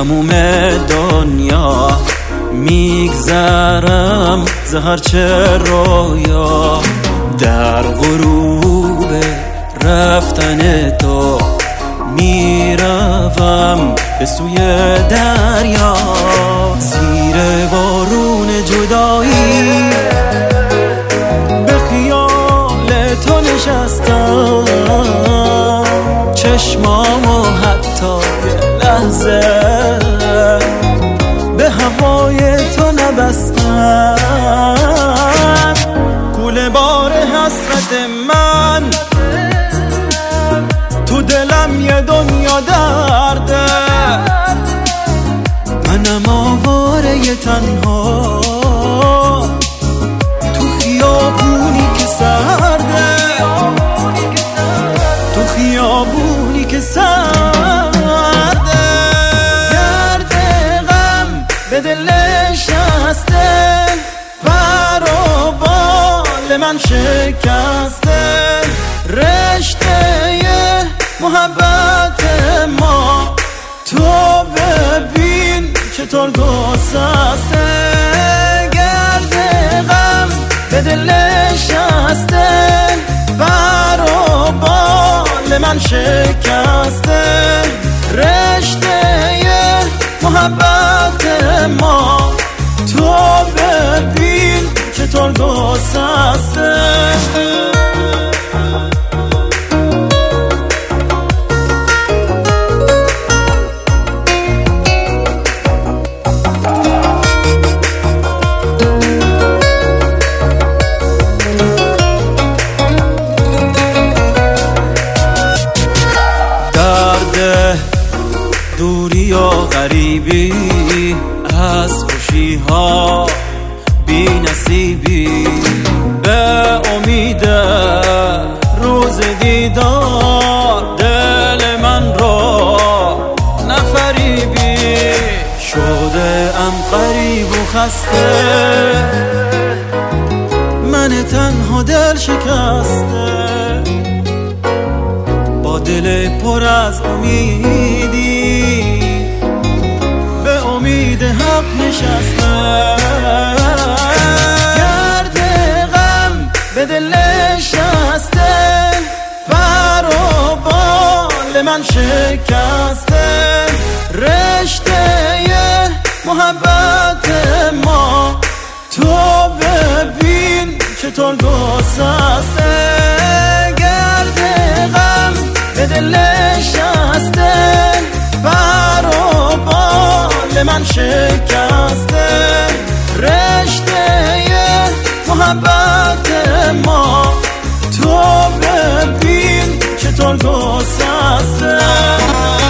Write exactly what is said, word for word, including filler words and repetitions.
تموم دنیا میگذرم زهر چه رویا در غروب رفتن تو میروم به سوی دریا زیر بارون جدایی به خیال تو نشستم چشمامو حتی یه لحظه به هوای تو نبستم کوله بار حسرت من تو دلم یه دنیا درده منم آواره یه تنها تو خیابونی که سرده تو خیابونی که سرده گرد غم به دل نشسته پر و بال من شکسته رشته محبت ما تو ببین چطور گسسته گرد غم به دل نشسته پر و بال من شکسته رشته محبت ما تو ببین چطور گسسته دوری یا غریبی از خوشی ها بی نصیبی به امید روز دیدار دل من رو نفریبی شده ام غریب و خسته من تنها دل شکسته با دل پر از امیدی به امید حق نشسته گرد غم به دل نشسته پر و بال من شکسته رشته محبت ما تو ببین چطور گسسته گرد غم به دل نشسته پر و بال من شکسته رشته محبت ما تو ببین چطور گسسته